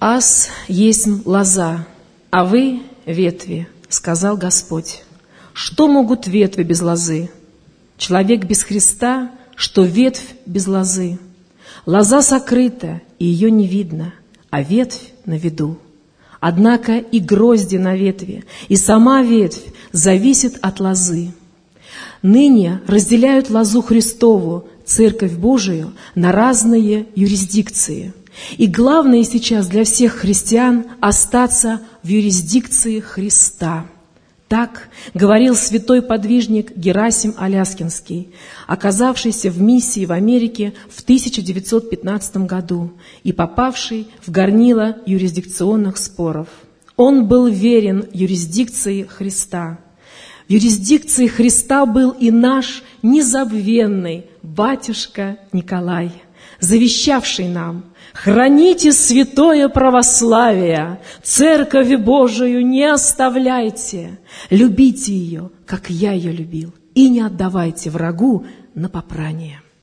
«Аз есмь лоза, а вы ветви», — сказал Господь. Что могут ветви без лозы? Человек без Христа, что ветвь без лозы. Лоза сокрыта, и ее не видно, а ветвь на виду. Однако и грозди на ветви, и сама ветвь зависит от лозы. Ныне разделяют лозу Христову, Церковь Божию, на разные юрисдикции. И главное сейчас для всех христиан остаться в юрисдикции Христа. Так говорил святой подвижник Герасим Аляскинский, оказавшийся в миссии в Америке в 1915 году и попавший в горнило юрисдикционных споров. Он был верен юрисдикции Христа. В юрисдикции Христа был и наш незабвенный батюшка Николай, завещавший нам: «Храните святое православие, Церковь Божию не оставляйте, любите ее, как я ее любил, и не отдавайте врагу на попрание».